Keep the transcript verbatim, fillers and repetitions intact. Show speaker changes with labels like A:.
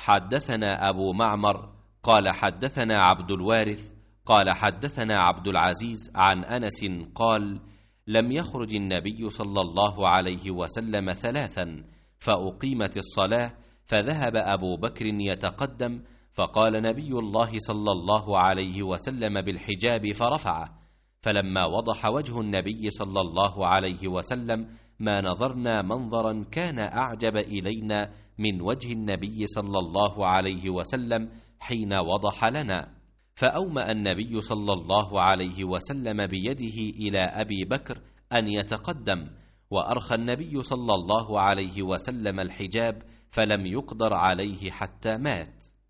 A: حدثنا أبو معمر قال حدثنا عبد الوارث قال حدثنا عبد العزيز عن أنس قال: لم يخرج النبي صلى الله عليه وسلم ثلاثا فأقيمت الصلاة فذهب أبو بكر يتقدم، فقال نبي الله صلى الله عليه وسلم بالحجاب فرفعه، فلما وضح وجه النبي صلى الله عليه وسلم ما نظرنا منظرا كان أعجب إلينا من وجه النبي صلى الله عليه وسلم حين وضح لنا، فأومأ النبي صلى الله عليه وسلم بيده إلى أبي بكر أن يتقدم، وأرخى النبي صلى الله عليه وسلم الحجاب فلم يقدر عليه حتى مات.